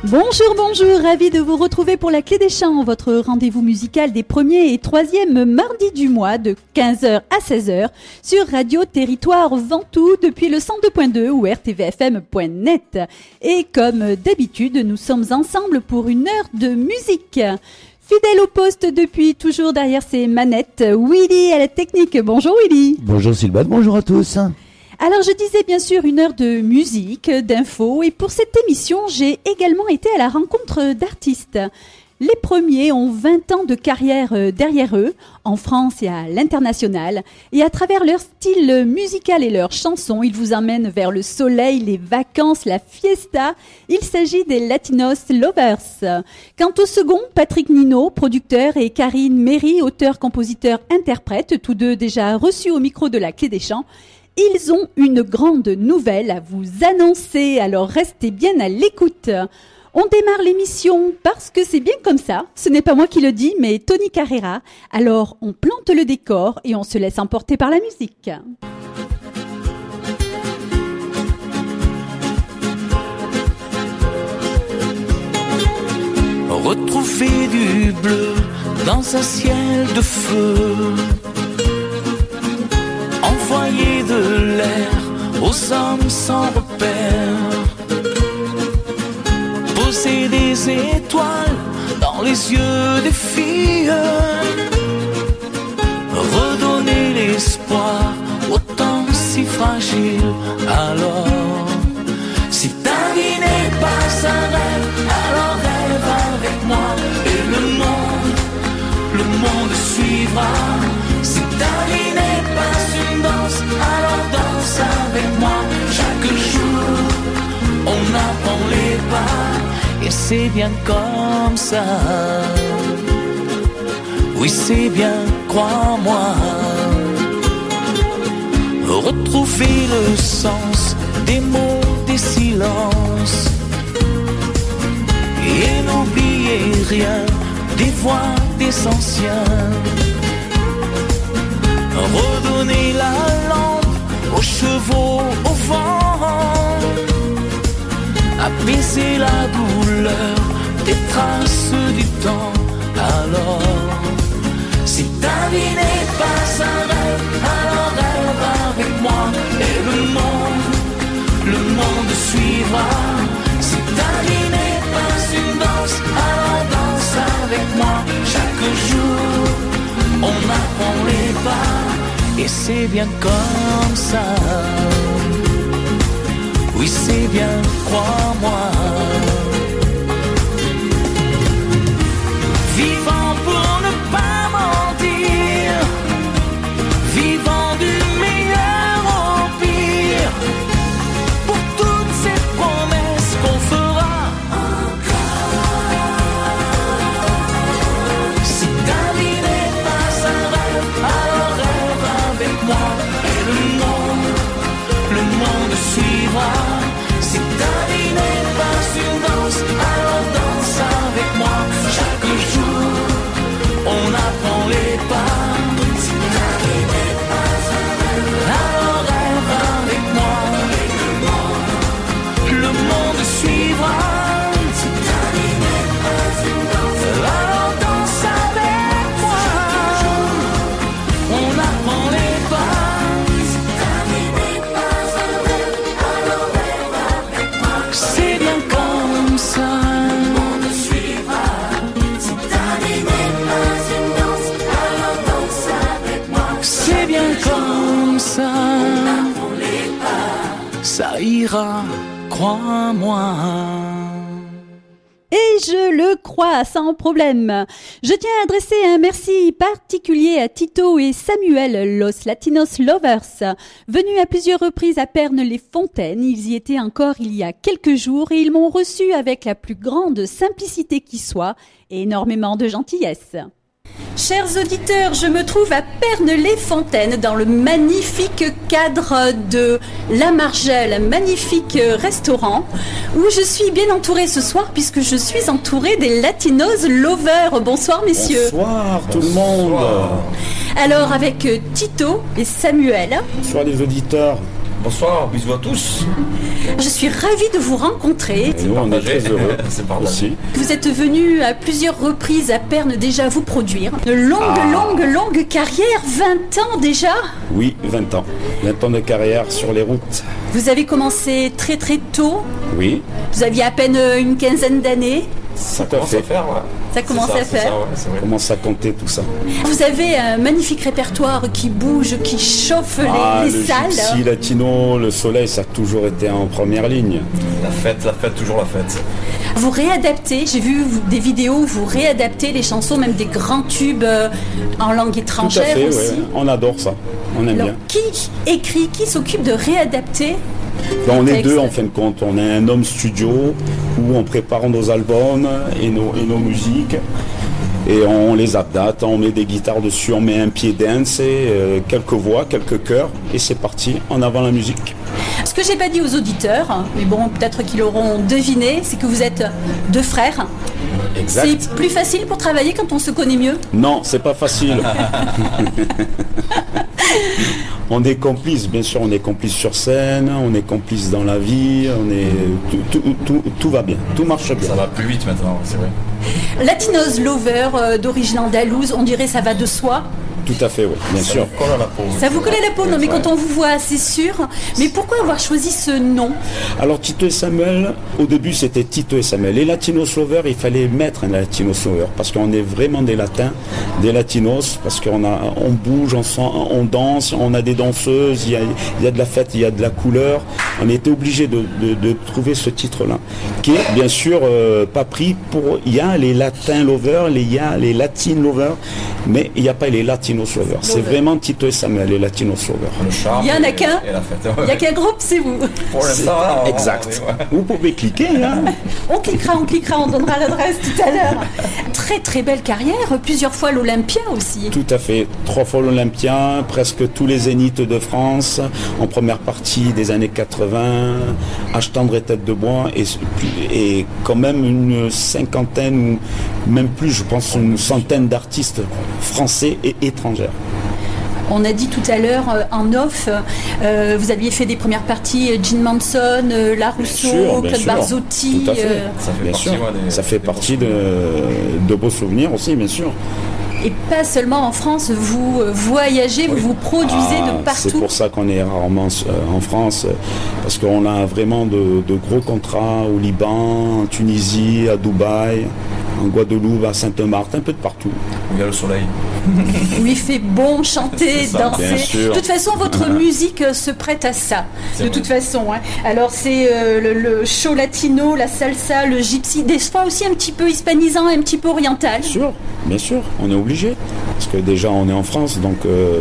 Bonjour, bonjour, ravi de vous retrouver pour la Clé des Champs, votre rendez-vous musical des 1er et 3e mardis du mois de 15h à 16h sur Radio Territoire Ventoux depuis le 102.2 ou rtvfm.net. Et comme d'habitude, nous sommes ensemble pour une heure de musique. Fidèle au poste depuis toujours derrière ses manettes, Willy à la technique. Bonjour Willy. Bonjour Sylvain, bonjour à tous. Alors je disais bien sûr une heure de musique, d'infos, et pour cette émission, j'ai également été à la rencontre d'artistes. Les premiers ont 20 ans de carrière derrière eux, en France et à l'international, et à travers leur style musical et leurs chansons, ils vous emmènent vers le soleil, les vacances, la fiesta. Il s'agit des Latinos Lovers. Quant au second, Patrick Nino, producteur, et Karine Méry, auteur, compositeur, interprète, tous deux déjà reçus au micro de la Clé des Champs. Ils ont une grande nouvelle à vous annoncer, alors restez bien à l'écoute. On démarre l'émission parce que c'est bien comme ça. Ce n'est pas moi qui le dis, mais Tony Carrera. Alors on plante le décor et on se laisse emporter par la musique. Retrouver du bleu dans un ciel de feu, envoyer de l'air aux hommes sans repère, poser des étoiles dans les yeux des filles, redonner l'espoir au temps si fragile. Alors, si ta vie n'est pas un rêve, alors rêve avec moi et le monde suivra. Si ta vie n'est pas une danse, alors danse avec moi. Chaque jour, on apprend les pas, et c'est bien comme ça. Oui, c'est bien, crois-moi. Retrouver le sens des mots, des silences, et n'oublier rien des voix des anciens. Redonner la lampe aux chevaux, au vent, apaiser la douleur des traces du temps. Alors, si ta vie n'est pas un rêve, alors rêve avec moi et le monde suivra. Si ta vie n'est pas une danse, alors danse avec moi. Chaque jour, on apprend les pas, et c'est bien comme ça. Oui, c'est bien, crois-moi. Vivant pour ne pas mentir, vivant du meilleur au pire, pour toutes ces promesses qu'on fera encore. Si ta vie n'est pas un rêve, alors rêve avec moi et le monde suivra. Si ta vie n'est pas une danse, alors danse avec moi. Chaque jour, on apprend les pas. Si ta vie n'est pas un rêve, alors rêve avec moi et le monde suivra. Si ta vie n'est pas une danse, alors danse avec moi. On apprend les pas. Si ta vie n'est pas un rêve, alors rêve avec moi. C'est bien comme ça. Le monde suivra. Si ta vie n'est pas une danse, alors danse avec moi. C'est bien comme ça. On apprend les pas. Ça ira, crois-moi. Et je le crois, sans problème. Je tiens à adresser un merci particulier à Tito et Samuel, Los Latinos Lovers. Venus à plusieurs reprises à Pernes-les-Fontaines, ils y étaient encore il y a quelques jours et ils m'ont reçu avec la plus grande simplicité qui soit et énormément de gentillesse. Chers auditeurs, je me trouve à Pernes-les-Fontaines dans le magnifique cadre de La Margelle, un magnifique restaurant où je suis bien entourée ce soir puisque je suis entourée des Latinos Lovers. Bonsoir messieurs. Bonsoir tout le monde. Alors avec Tito et Samuel. Bonsoir les auditeurs. Bonsoir, bisous à tous. Je suis ravie de vous rencontrer. Et nous, on est très heureux C'est partagé. aussi. Vous êtes venu à plusieurs reprises à Perne déjà vous produire. De longue carrière, 20 ans déjà. Oui, 20 ans. 20 ans de carrière sur les routes. Vous avez commencé très tôt. Oui, Vous aviez à peine une quinzaine d'années. Ça tout à commence à fait. faire, ouais. Ça commence C'est à faire. c'est ça, ouais, c'est vrai. On commence à compter tout ça. Vous avez un magnifique répertoire qui bouge, qui chauffe les le salles. gypsy latino, le soleil, ça a toujours été en première ligne. La fête, toujours la fête. Vous réadaptez, j'ai vu des vidéos où vous réadaptez les chansons, même des grands tubes en langue Tout à étrangère fait, aussi. ouais. On adore ça. On aime Alors, bien. qui écrit, qui s'occupe de réadapter Ben, on les est textes? deux en fin de compte. On est un homme studio où on prépare nos albums et nos musiques. Et on les adapte, on met des guitares dessus, on met un pied dance et quelques voix, quelques chœurs. Et c'est parti, en avant la musique. Ce que j'ai pas dit aux auditeurs, mais bon, peut-être qu'ils l'auront deviné, c'est que vous êtes deux frères. Exact. C'est plus facile pour travailler quand on se connaît mieux. Non, c'est pas facile. On est complices, bien sûr, on est complices sur scène, on est complices dans la vie, tout va bien, tout marche bien. Ça va plus vite maintenant, c'est vrai. Latinos Lover d'origine andalouse, on dirait ça va de soi. Tout à fait, oui, bien sûr. Ça colle à la peau. Ça vous colle à la peau, non mais Ouais. quand on vous voit, c'est sûr. Mais pourquoi avoir choisi ce nom? Alors Tito et Samuel, au début c'était Tito et Samuel. Les Latinos Lovers, il fallait mettre un Latinos Lover parce qu'on est vraiment des latins, des latinos, parce on bouge, on danse, on a des danseuses, il y a de la fête, il y a de la couleur. On était obligé de trouver ce titre-là, qui est bien sûr pas pris pour... Il y a les latins lovers, il y a les latines lovers, mais il n'y a pas les latinos lovers. C'est vraiment Tito et Samuel, les latinos lovers. Le charme Il y en a et- qu'un. Et la fête. Il n'y a qu'un groupe, c'est vous. Pour l'instant, là, Exact. ouais. Vous pouvez cliquer, hein. On cliquera, on donnera l'adresse tout à l'heure. Très belle carrière, plusieurs fois l'Olympia aussi. Tout à fait. 3 fois l'Olympia, presque tous les zéniths de France, en première partie des années 80, H tendre et tête de bois, et quand même une cinquantaine, ou même plus, je pense, une centaine d'artistes français et étrangers. On a dit tout à l'heure en off, vous aviez fait des premières parties Gene Manson, La Rousseau, sûr, bien Claude sûr. Barzotti. Tout à fait. Ça fait Bien partie, sûr. ouais, Ça fait des partie beaux de beaux souvenirs aussi, bien sûr. Et pas seulement en France, vous voyagez, vous vous produisez de C'est partout. pour ça qu'on est rarement en France, parce qu'on a vraiment de gros contrats au Liban, en Tunisie, à Dubaï, en Guadeloupe, à Saint-Martin, un peu de partout. Où il y a le soleil. Où il fait bon chanter, C'est ça, danser. bien sûr. De toute façon, votre musique se prête à ça. C'est De vrai. toute façon. Hein. Alors, c'est le show latino, la salsa, le gypsy, des fois aussi un petit peu hispanisant, un petit peu oriental. Bien sûr, on est obligé. Parce que déjà, on est en France, donc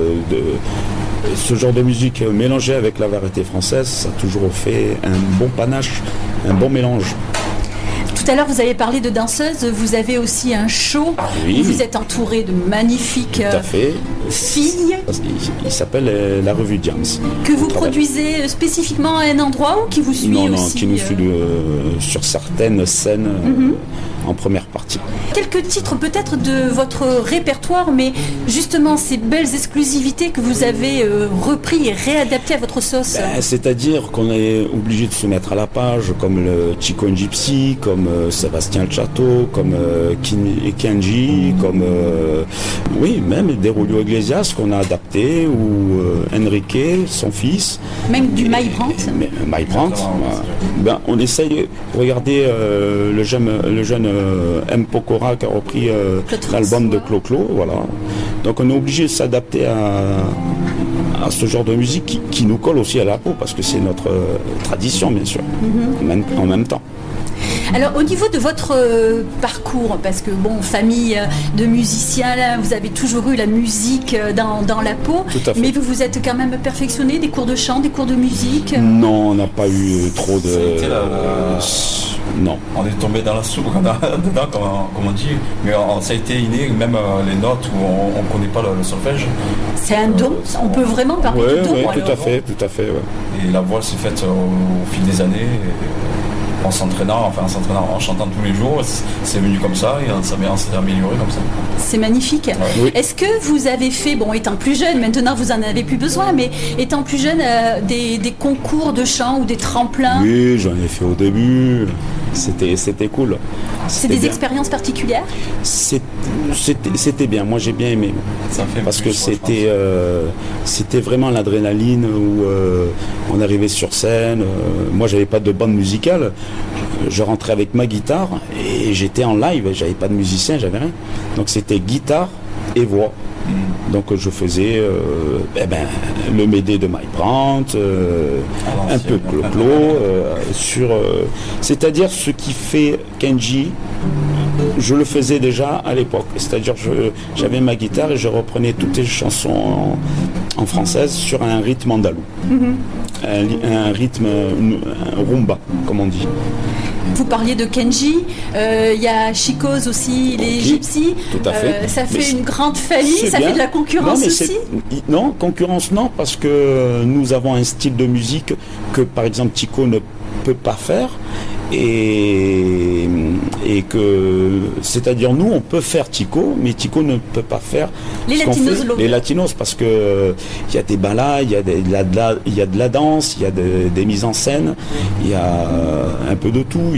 ce genre de musique mélangée avec la variété française, ça a toujours fait un bon panache, un bon mélange. Tout à l'heure, vous avez parlé de danseuse. Vous avez aussi un show Oui. où vous êtes entouré de magnifiques Tout à fait. filles Il s'appelle la revue Diams. que vous On travaille. produisez spécifiquement à un endroit ou qui vous suit Non, aussi qui nous suit sur certaines scènes en première partie. Quelques titres peut-être de votre répertoire, mais justement ces belles exclusivités que vous avez repris et réadaptées à votre sauce. C'est-à-dire qu'on est obligé de se mettre à la page, comme le Chico and Gypsy, comme Sébastien El Chato, comme Kenji, comme oui, même Derulio Iglesias qu'on a adapté, ou Enrique, son fils. Même du Mike Brandt. Mike Brandt. Exactement, On essaye, regardez le jeune M. Pokora qui a repris l'album de Clo-Clo, voilà. Donc on est obligé de s'adapter à ce genre de musique qui nous colle aussi à la peau, parce que c'est notre tradition, bien sûr, en même temps. Alors au niveau de votre parcours, parce que bon, famille de musiciens, là, vous avez toujours eu la musique dans la peau, Tout à fait. mais vous vous êtes quand même perfectionné, des cours de chant, des cours de musique. Non, on n'a pas eu trop de... Ça a été Non. On est tombé dans la soupe, dedans, comme on dit. Mais ça a été inné, même les notes où on ne connaît pas le solfège. C'est un don, on peut vraiment parler de don. Oui, alors. tout à fait, ouais. Et la voix s'est faite au fil des années. en s'entraînant, en chantant tous les jours, c'est venu comme ça et ça s'est amélioré comme ça. C'est magnifique. Ouais. Oui. Est-ce que vous avez fait, étant plus jeune, maintenant vous en avez plus besoin, mais étant plus jeune, des concours de chant ou des tremplins? Oui, j'en ai fait au début. C'était cool. C'est des expériences particulières? C'était bien. Moi, j'ai bien aimé. Ça fait parce que c'était vraiment l'adrénaline où on arrivait sur scène. Moi, j'avais pas de bande musicale. Je rentrais avec ma guitare et j'étais en live. J'avais pas de musicien, j'avais rien. Donc c'était guitare et voix. Donc je faisais le Médée de Mike Brandt, un peu Clo-Clo, c'est-à-dire ce qui fait Kenji, je le faisais déjà à l'époque. C'est-à-dire j'avais ma guitare et je reprenais toutes les chansons en française sur un rythme andalou. Un rythme, un rumba, comme on dit. Vous parliez de Kenji, il y a Chico's aussi, les Gypsies. Tout à fait. Ça fait une grande famille, ça fait de la concurrence aussi. Non, concurrence non, parce que nous avons un style de musique que par exemple Tico ne peut pas faire. Et que, c'est-à-dire nous on peut faire Tico, mais Tico ne peut pas faire les latinos, parce que il y a des ballades, il y a de la danse, il y a des mises en scène, il y a un peu de tout,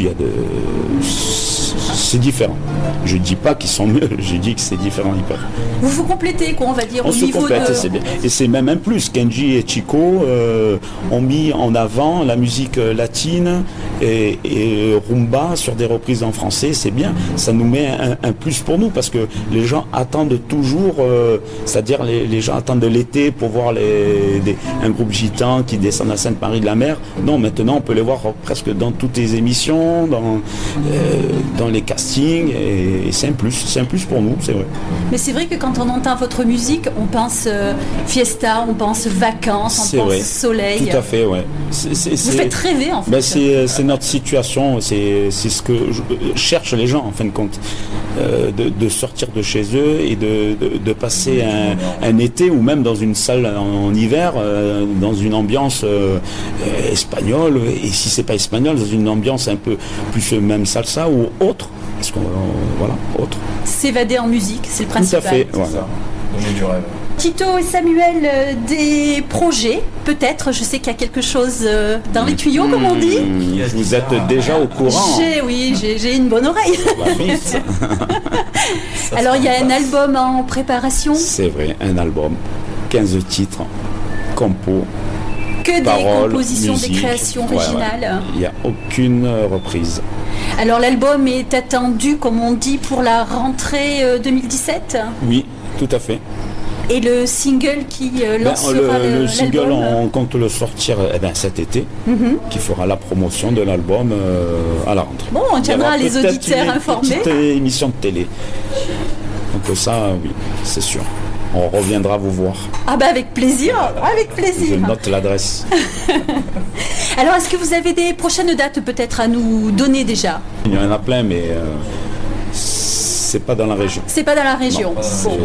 c'est différent. Je dis pas qu'ils sont mieux, je dis que c'est différent. Vous vous complétez, on va dire, au niveau complète, c'est bien. Et c'est même un plus. Kenji et Chico ont mis en avant la musique latine et rumba sur des reprises en français, c'est bien. Ça nous met un plus pour nous, parce que les gens attendent toujours, c'est-à-dire les gens attendent de l'été pour voir un groupe gitan qui descend à Sainte-Marie de la Mer. Non, maintenant on peut les voir presque dans toutes les émissions, dans les castings, et c'est un plus pour nous, c'est vrai. Mais c'est vrai que quand on entend votre musique, on pense fiesta, on pense vacances, on pense soleil. Tout à fait, ouais. Vous faites rêver en fait. C'est notre situation, c'est ce que cherchent les gens en fin de compte, de sortir de chez eux et de passer un été ou même dans une salle en hiver, dans une ambiance espagnole, et si c'est pas espagnol, dans une ambiance un peu plus même salsa ou autre. Autre. S'évader en musique, c'est le principal. Tout à fait, voilà. Donner du rêve. Tito et Samuel, des projets, peut-être, je sais qu'il y a quelque chose dans les tuyaux, comme on dit. Vous êtes déjà au courant. J'ai une bonne oreille. Alors, il y a un album en préparation. C'est vrai, un album, 15 titres, compos. Que des compositions, musique, des créations originales. Il n'y a aucune reprise. Alors l'album est attendu, comme on dit, pour la rentrée 2017 ? Oui, tout à fait. Et le single qui lancera le single, on compte le sortir cet été, qui fera la promotion de l'album à la rentrée. Bon, on tiendra les auditeurs informés. Petite émission de télé. Donc ça, oui, c'est sûr. On reviendra vous voir. Ah avec plaisir, avec plaisir. Je note l'adresse. Alors, est-ce que vous avez des prochaines dates peut-être à nous donner déjà ? Il y en a plein, mais c'est pas dans la région. C'est pas dans la région.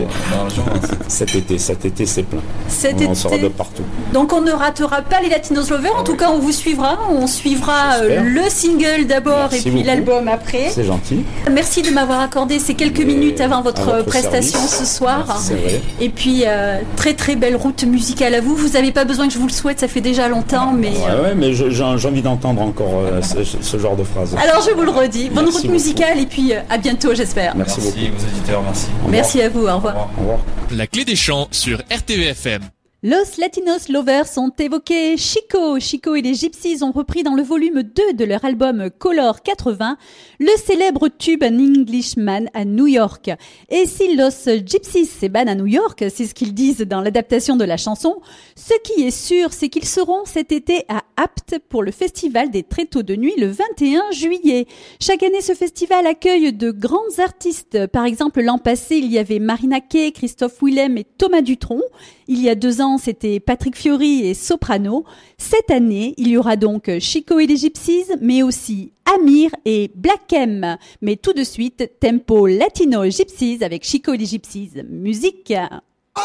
Cet été, c'est plein. On sera de partout. Donc on ne ratera pas les Latinos Lovers. En tout cas, on vous suivra. On suivra le single d'abord. Merci et puis beaucoup. L'album après. C'est gentil. Merci de m'avoir accordé ces quelques minutes avant votre prestation ce soir. C'est vrai. Et puis très très belle route musicale à vous. Vous n'avez pas besoin que je vous le souhaite. Ça fait déjà longtemps, mais. Mais j'ai envie d'entendre encore ce genre de phrase. Alors je vous le redis. Bonne route musicale et puis à bientôt, j'espère. Merci beaucoup. Aux auditeurs, merci. Merci à vous, au revoir. Au revoir. La clé des chants sur RTVFM. Los Latinos Lovers ont évoqué Chico. Chico et les Gypsies ont repris dans le volume 2 de leur album Color 80 le célèbre tube An Englishman à New York. Et si Los Gypsies s'ébanent à New York, c'est ce qu'ils disent dans l'adaptation de la chanson, ce qui est sûr, c'est qu'ils seront cet été à Apt pour le festival des Tréteaux de nuit le 21 juillet. Chaque année, ce festival accueille de grands artistes. Par exemple, l'an passé, il y avait Marina Kaye, Christophe Willem et Thomas Dutronc. Il y a 2 ans, c'était Patrick Fiori et Soprano. Cette année, il y aura donc Chico et les Gypsies, mais aussi Amir et Black M. Mais tout de suite, tempo latino Gypsies avec Chico et les Gypsies. Musique. Oh,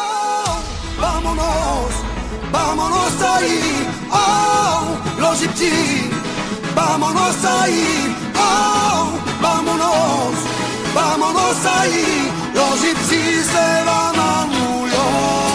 vámonos, vámonos ahí. Oh, los Gypsies, vámonos ahí, oh, vámonos, vámonos ahí, los gypsies se van a New York.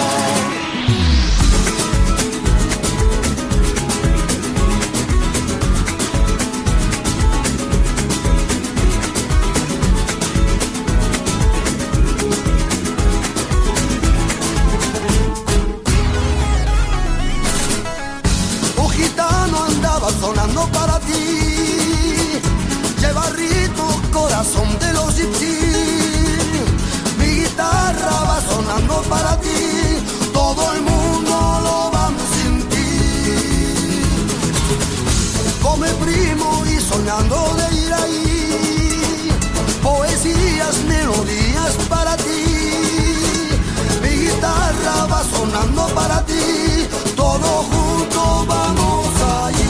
Sonando para ti, lleva ritmo, corazón de los gypsies. Mi guitarra va sonando para ti, todo el mundo lo va a sentir. Come primo y soñando de ir ahí, poesías, melodías para ti. Mi guitarra va sonando para ti, todo junto vamos allí.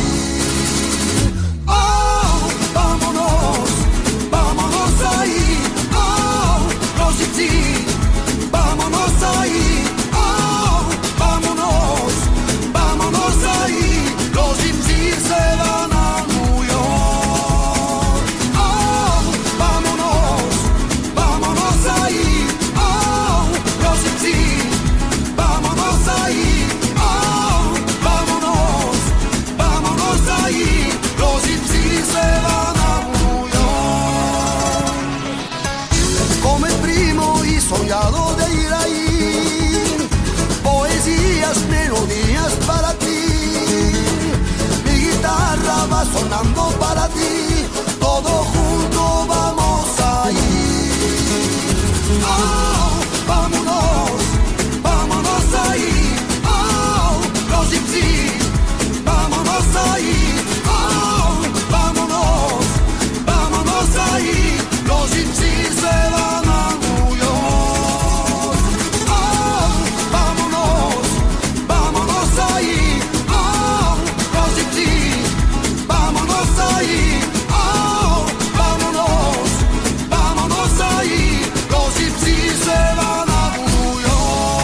Vámonos ahí, oh, vámonos, vámonos ahí, los gypsies se van a New York. Oh, vámonos, vámonos ahí, oh, los gypsies, vámonos ahí, oh, vámonos, vámonos ahí, los gypsies se van a New York. Come primo y soñado de ir ahí, poesías, melodías para ti. Mi guitarra va sonando para ti, todo junto vamos ahí. Oh, vámonos, vámonos ahí, oh, los gypsies, vámonos ahí, oh, vámonos, vámonos ahí, los gypsies se van a New York. Oh, vámonos, vámonos ahí, oh, los gypsies, vámonos ahí, oh, vámonos, vámonos ahí, los gypsies se van a New York.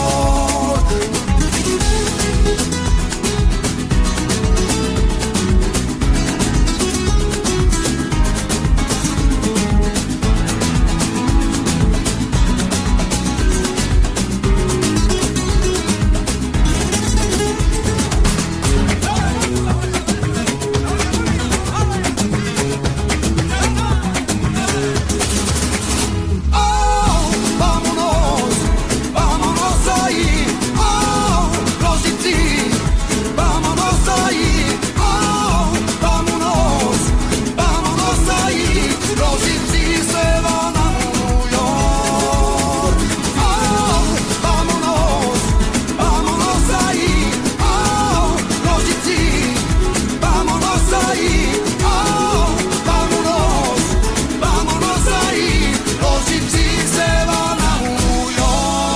Oh, vámonos, vámonos ahí, oh, los gypsies, vámonos ahí, oh, vámonos, vámonos ahí, los gypsies se van a New York. Oh, vámonos, vámonos ahí, oh, los gypsies, vámonos ahí, oh, vámonos, vámonos ahí, los gypsies se van a New York.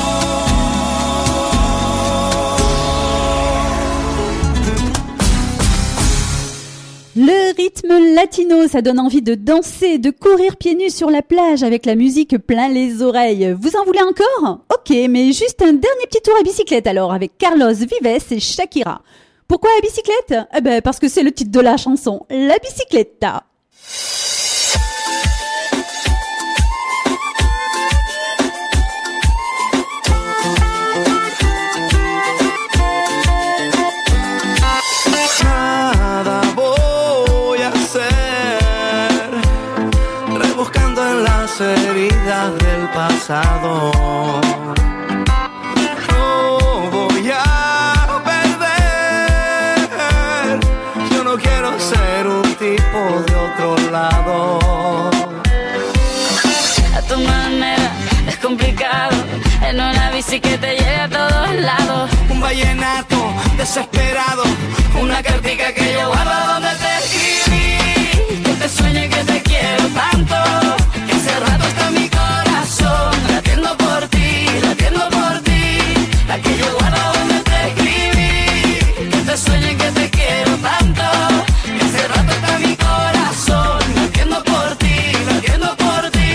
Le rythme latino, ça donne envie de danser, de courir pieds nus sur la plage avec la musique plein les oreilles. Vous en voulez encore ? Ok, mais juste un dernier petit tour à bicyclette alors avec Carlos Vives et Shakira. Pourquoi la bicyclette ? Eh ben parce que c'est le titre de la chanson, La Bicicletta. Nada voy a hacer, rebuscando en las heridas del pasado. No voy a perder, yo no quiero ser un tipo de otro lado. A tu manera es complicado, en una bici que te lleve a todos lados. Un vallenato desesperado, una cartica que yo guardo donde te escribí. Que te sueñe que te quiero tanto, que hace rato está mi corazón latiendo por ti, la que yo guardo donde te escribí. Que te sueñe que te quiero tanto, que hace rato está mi corazón latiendo por ti, latiendo por ti.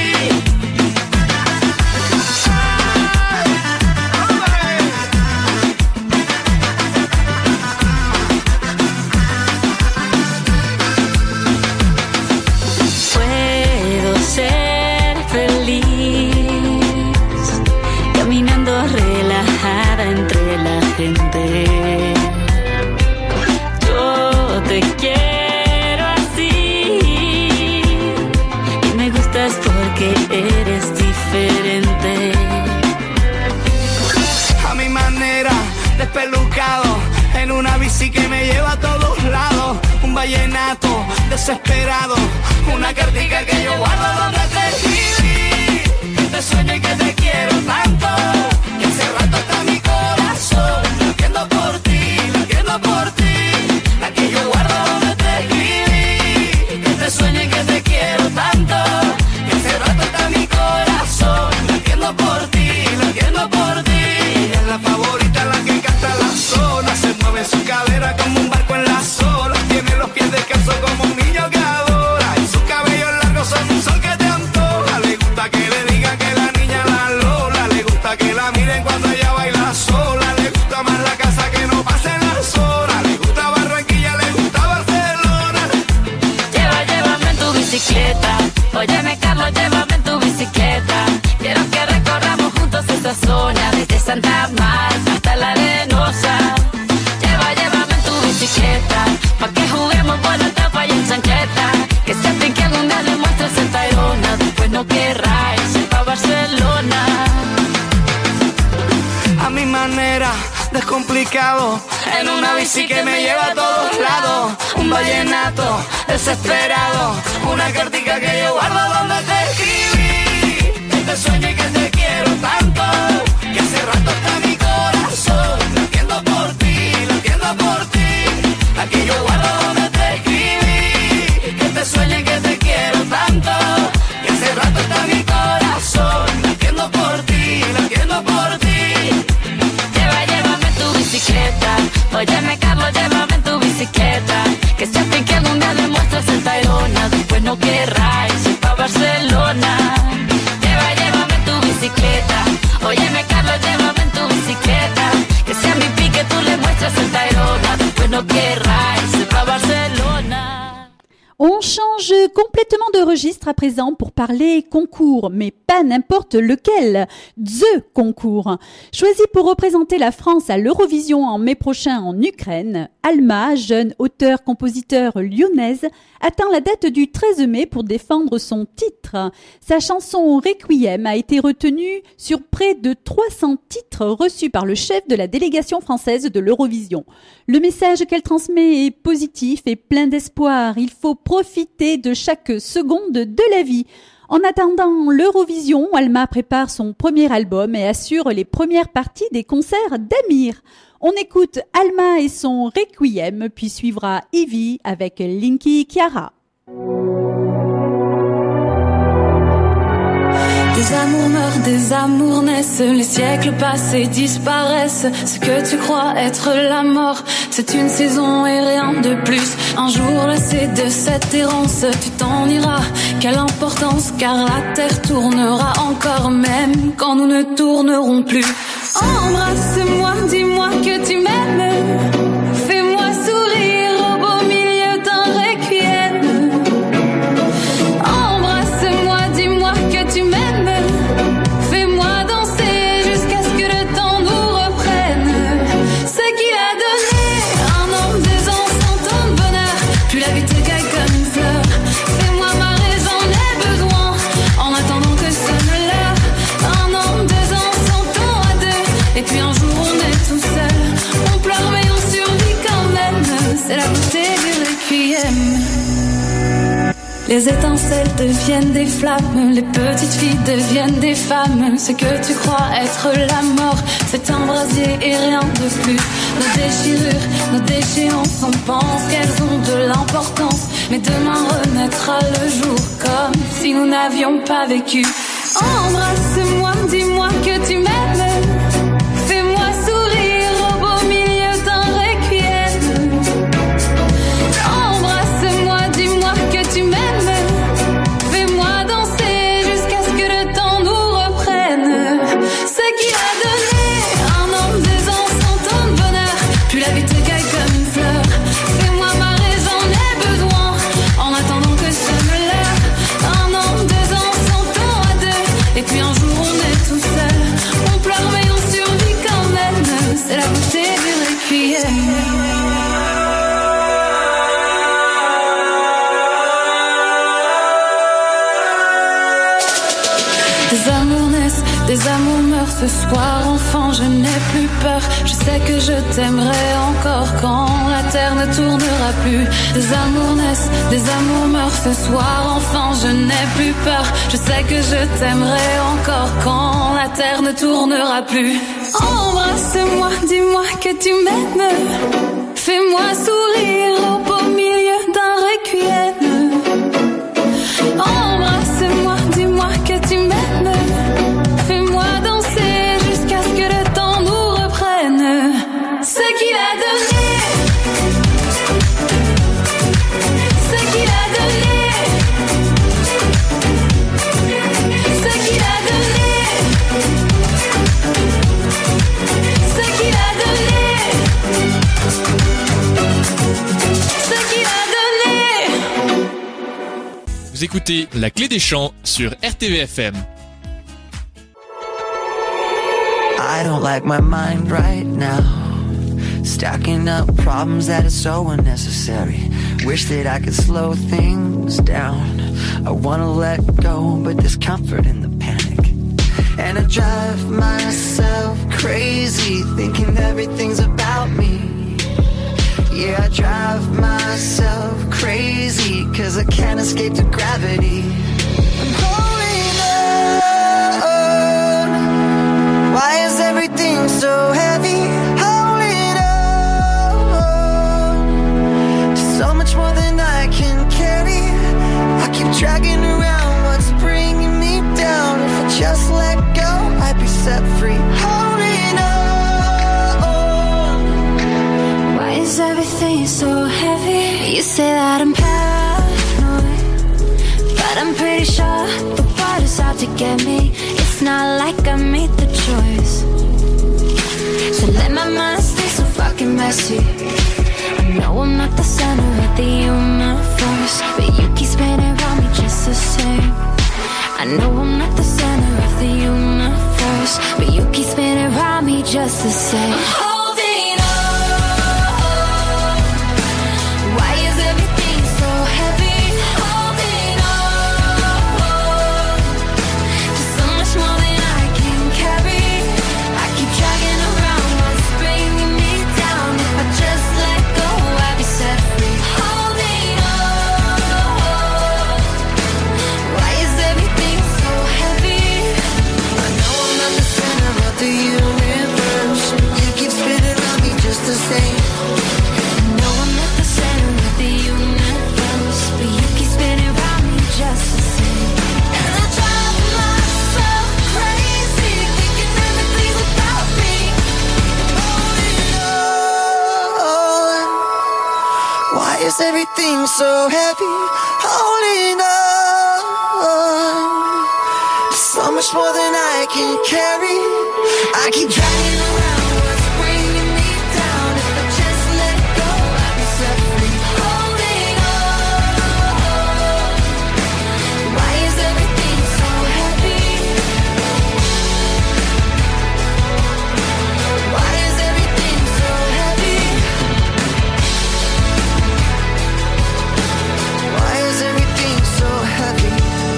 desesperado, una cartica que yo guardo donde te escribí, que te sueño y que te quiero tanto, que hace rato está mi corazón latiendo por ti, la que yo guardo donde te escribí, que te sueño y que te quiero tanto, que hace rato está mi corazón latiendo por ti. Ella es la favorita, la que canta la zona, se mueve su cadera como un barco en las olas, tiene los pies descalzos como un niño que adora, y sus cabellos largos son un sol que te antoja, le gusta que le digan que la niña la Lola, le gusta que la miren cuando ella baila sola, le gusta más la casa que no pasen las horas, le gusta Barranquilla, le gusta Barcelona. Llévame en tu bicicleta, óyeme Carlos, llévame en tu bicicleta, quiero que recorramos juntos esta zona, desde Santa Marta hasta la Arenosa. Llévame en tu bicicleta, pa' que juguemos por la tapa y en chancleta, que se fin que algún día le muestres en Tayrona, después no querrá irse pa' Barcelona. A mi manera, descomplicado, en una bici que me lleva a todos lados, un vallenato desesperado, una cartica que yo guardo donde te escribí, que te sueño y que te quiero tanto, que hace rato está mi corazón latiendo por ti, la que yo guardo donde te escribí, que te sueño y que te quiero tanto, que hace rato está mi corazón latiendo por ti. Llévame en tu bicicleta, óyeme Carlos, llévame en tu bicicleta, que se fin que algún día le muestras en Tayrona, después no querrá irse pa' Barcelona. Llévame en tu bicicleta, óyeme Carlos, llévame en tu bicicleta, que sea mi pique tú le muestras en Tayrona, después no querrá irse pa' Barcelona. On change complètement de registre à présent pour parler concours, mais pas n'importe lequel, The Concours. Choisi pour représenter la France à l'Eurovision en mai prochain en Ukraine, Alma, jeune auteure-compositeur lyonnaise, atteint la date du 13 mai pour défendre son titre. Sa chanson Requiem a été retenue sur près de 300 titres reçus par le chef de la délégation française de l'Eurovision. Le message qu'elle transmet est positif et plein d'espoir. Il faut profiter de chaque seconde de la vie. En attendant l'Eurovision, Alma prépare son premier album et assure les premières parties des concerts d'Amir. On écoute Alma et son Requiem, puis suivra Ivy avec Linky Chiara. Des amours meurent, des amours naissent, les siècles passés disparaissent. Ce que tu crois être la mort, c'est une saison et rien de plus. Un jour lassé de cette errance, tu t'en iras. Quelle importance, car la terre tournera encore, même quand nous ne tournerons plus. Embrasse-moi, dis-moi que tu m'aimes. Fais-moi sourire au beau milieu d'un requiem. Embrasse-moi, dis-moi que tu m'aimes. Fais-moi danser jusqu'à ce que le temps nous reprenne. Ce qui a donné un an, 2 ans, 100 ans de bonheur. Puis la vie te caille comme une fleur. Fais-moi marrer, j'en ai besoin. En attendant que sonne l'heure. 1 an, 2 ans, 100 ans à deux. Et puis un jour on est tout seul. On pleure mais on survit quand même. C'est la beauté du requiem. Les étincelles deviennent des flammes, les petites filles deviennent des femmes. Ce que tu crois être la mort, c'est un brasier et rien de plus. Nos déchirures, nos déchéances, on pense qu'elles ont de l'importance. Mais demain renaîtra le jour comme si nous n'avions pas vécu. Embrasse-moi, dis-moi que tu m'aimes. Fais-moi sourire au beau milieu d'un requiem. Embrasse-moi, dis-moi que tu m'aimes. Fais-moi danser jusqu'à ce que le temps nous reprenne. Ce qui a donné 1 an, 2 ans, 100 ans de bonheur. Puis la vie te caille comme une fleur. Fais-moi marrer, j'en ai besoin. En attendant que sonne l'heure. 1 an, 2 ans, 100 ans à deux. Et puis un jour on est tout seul. On pleure mais on survit quand même. C'est la beauté du requiem. Des amours naissent, des amours meurent. Ce soir, enfant, je n'ai plus peur. Je sais que je t'aimerai encore quand la terre ne tournera plus. Des amours naissent, des amours meurent. Ce soir, enfin, je n'ai plus peur. Je sais que je t'aimerai encore quand la terre ne tournera plus. Embrasse-moi, dis-moi que tu m'aimes. Fais-moi sourire au beau milieu d'un requiem. Embrasse-moi, dis-moi que tu m'aimes. Fais-moi danser jusqu'à ce que le temps nous reprenne. Ce qu'il a donné, ce qu'il a donné, ce qu'il a donné, ce qu'il a donné, ce qu'il a donné. Vous écoutez La Clé des Champs sur RTVFM. I don't like my mind right now. Stacking up problems that are so unnecessary. Wish that I could slow things down. I wanna let go, but there's comfort in the panic. And I drive myself crazy, thinking everything's about me. Yeah, I drive myself crazy, 'cause I can't escape the gravity. I'm holding on. Why is everything so heavy? Holding on. So much more than I can carry. I keep dragging around what's bringing me down. If I just let go, I'd be set free. Holding on. Why is everything so heavy? You say that I'm paranoid, but I'm pretty sure the water's out to get me. It's not like I made the choice. So let my mind stay so fucking messy. I know I'm not the center of the universe, but you keep spinning around me just the same. I know I'm not the center of the universe, but you keep spinning around me just the same. I'm holding on. Why is everything so heavy? Holding on. There's so much more than I can carry. I keep dragging around what's bringing me down. If I just let go, I'd be set free. Holding on. Why is everything so heavy? I know I'm not the center of the universe. You keep spinning around me just the same. I know I'm not the center of the universe, but you keep spinning around me just the same. And I drive myself crazy, thinking everything's about me. Holding on. Why is everything so heavy? Holding on. So much more than I can carry. I keep dragging around what's bringing me down. If I just let go, I'd be set free. Holding on. Why is everything so heavy? Why is everything so heavy? Why is everything so heavy?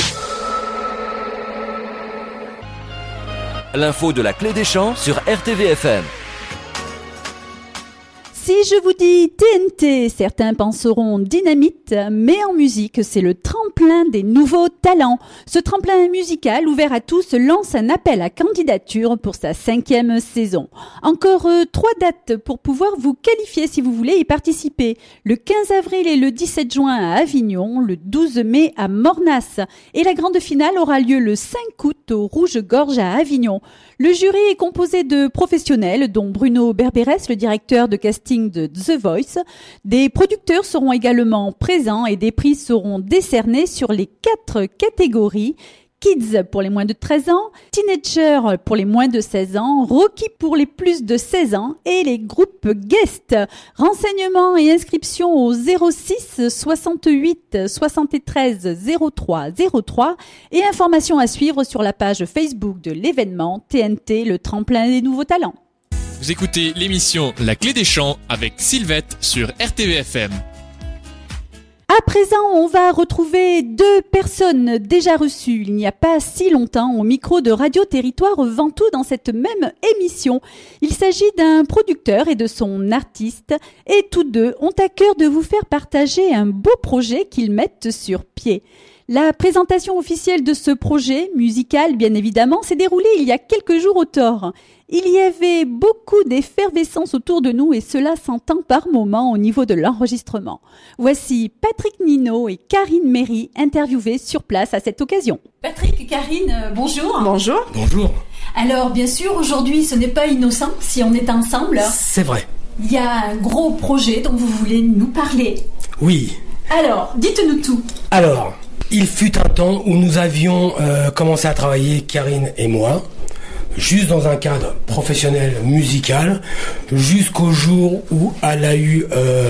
L'info de la Clé des Champs sur RTVFM. Si je vous dis TNT, certains penseront dynamite, mais en musique, c'est le tremplin des nouveaux talents. Ce tremplin musical ouvert à tous lance un appel à candidature pour sa 5e saison. Encore 3 dates pour pouvoir vous qualifier si vous voulez y participer. Le 15 avril et le 17 juin à Avignon, le 12 mai à Mornas. Et la grande finale aura lieu le 5 août au Rouge-Gorge à Avignon. Le jury est composé de professionnels, dont Bruno Berberes, le directeur de casting de The Voice. Des producteurs seront également présents et des prix seront décernés sur les 4 catégories. Kids pour les moins de 13 ans, Teenager pour les moins de 16 ans, Rocky pour les plus de 16 ans et les groupes guest. Renseignements et inscriptions au 06 68 73 03 03 et informations à suivre sur la page Facebook de l'événement TNT, le tremplin des nouveaux talents. Vous écoutez l'émission La Clé des Champs avec Sylvette sur RTVFM. À présent, on va retrouver deux personnes déjà reçues il n'y a pas si longtemps au micro de Radio Territoire Ventoux dans cette même émission. Il s'agit d'un producteur et de son artiste et tous deux ont à cœur de vous faire partager un beau projet qu'ils mettent sur pied. La présentation officielle de ce projet musical, bien évidemment, s'est déroulée il y a quelques jours au Thor. Il y avait beaucoup d'effervescence autour de nous et cela s'entend par moments au niveau de l'enregistrement. Voici Patrick Nino et Karine Méry interviewés sur place à cette occasion. Patrick et Karine, bonjour. Bonjour. Bonjour. Alors bien sûr, aujourd'hui ce n'est pas innocent si on est ensemble. C'est vrai. Il y a un gros projet dont vous voulez nous parler. Oui. Alors, dites-nous tout. Alors, il fut un temps où nous avions commencé à travailler, Karine et moi, juste dans un cadre professionnel musical, jusqu'au jour où elle a eu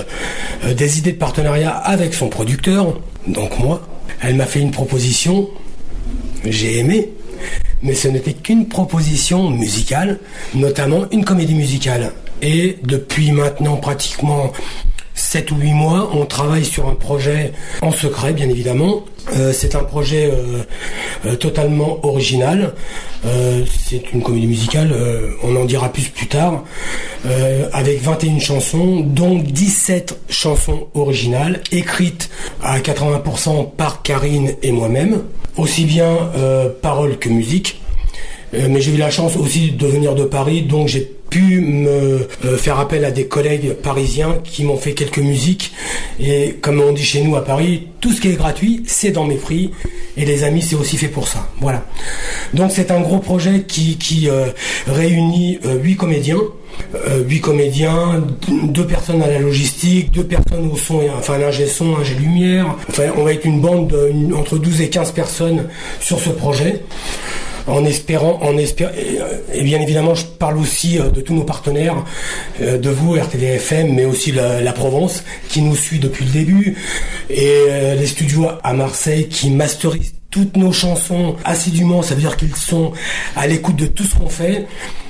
des idées de partenariat avec son producteur, donc moi. Elle m'a fait une proposition, j'ai aimé, mais ce n'était qu'une proposition musicale, notamment une comédie musicale. Et depuis maintenant pratiquement 7 ou 8 mois, on travaille sur un projet en secret, bien évidemment. C'est un projet totalement original. C'est une comédie musicale, on en dira plus tard, avec 21 chansons, dont 17 chansons originales, écrites à 80% par Karine et moi-même, aussi bien paroles que musique. Mais j'ai eu la chance aussi de venir de Paris, donc j'ai pu me faire appel à des collègues parisiens qui m'ont fait quelques musiques. Et comme on dit chez nous à Paris, tout ce qui est gratuit, c'est dans mes prix. Et les amis, c'est aussi fait pour ça. Voilà. Donc c'est un gros projet qui réunit 8 comédiens. 8 comédiens, 2 personnes à la logistique, 2 personnes au son, enfin l'ingé son, ingé lumière. Enfin, on va être une bande entre 12 et 15 personnes sur ce projet. En espérant, et bien évidemment, je parle aussi de tous nos partenaires, de vous, RTVFM, mais aussi la Provence, qui nous suit depuis le début, et les studios à Marseille qui masterisent toutes nos chansons assidûment. Ça veut dire qu'ils sont à l'écoute de tout ce qu'on fait.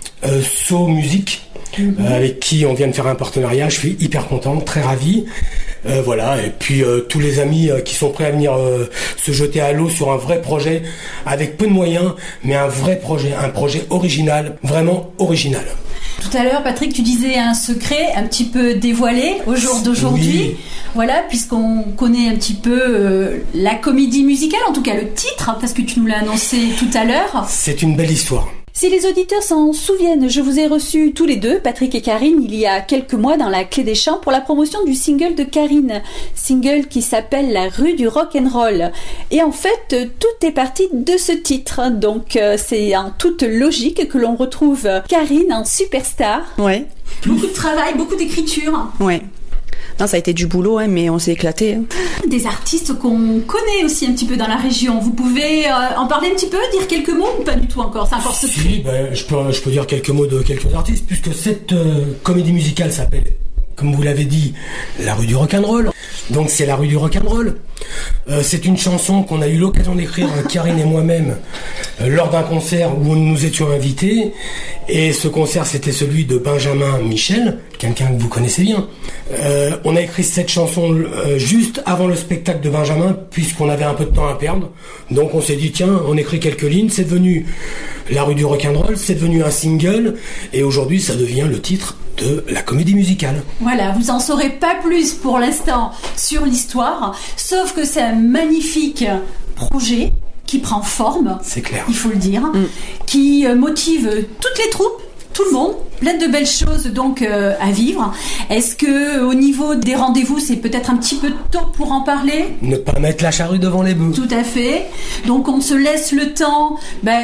So Music, avec qui on vient de faire un partenariat, je suis hyper content, très ravi. Voilà, et puis tous les amis qui sont prêts à venir se jeter à l'eau sur un vrai projet avec peu de moyens, mais un vrai projet, un projet original, vraiment original. Tout à l'heure, Patrick, tu disais un secret un petit peu dévoilé au jour d'aujourd'hui. Oui. Voilà, puisqu'on connaît un petit peu la comédie musicale, en tout cas le titre, parce que tu nous l'as annoncé tout à l'heure. C'est une belle histoire. Si les auditeurs s'en souviennent, je vous ai reçus tous les deux, Patrick et Karine, il y a quelques mois dans la Clé des Champs pour la promotion du single de Karine. Single qui s'appelle La rue du rock'n'roll. Et en fait, tout est parti de ce titre. Donc c'est en toute logique que l'on retrouve Karine en superstar. Ouais. Beaucoup de travail, beaucoup d'écriture. Ouais. Non, ça a été du boulot, hein, mais on s'est éclaté. Hein. Des artistes qu'on connaît aussi un petit peu dans la région. Vous pouvez en parler un petit peu, dire quelques mots ou pas du tout encore? C'est encore secret. Si, je peux dire quelques mots de quelques artistes, puisque cette comédie musicale s'appelle, comme vous l'avez dit, La rue du rock'n'roll. Donc c'est La rue du rock'n'roll. C'est une chanson qu'on a eu l'occasion d'écrire, Karine et moi-même, lors d'un concert où nous étions invités. Et ce concert, c'était celui de Benjamin Michel, quelqu'un que vous connaissez bien. On a écrit cette chanson juste avant le spectacle de Benjamin, puisqu'on avait un peu de temps à perdre. Donc on s'est dit, tiens, on écrit quelques lignes. C'est devenu La rue du rock'n'roll, c'est devenu un single. Et aujourd'hui, ça devient le titre de la comédie musicale. Voilà, vous en saurez pas plus pour l'instant sur l'histoire, sauf que c'est un magnifique projet qui prend forme, c'est clair, il faut le dire, qui motive toutes les troupes, tout le monde, plein de belles choses donc à vivre. Est-ce que au niveau des rendez-vous, c'est peut-être un petit peu tôt pour en parler? Ne pas mettre la charrue devant les bœufs. Tout à fait. Donc on se laisse le temps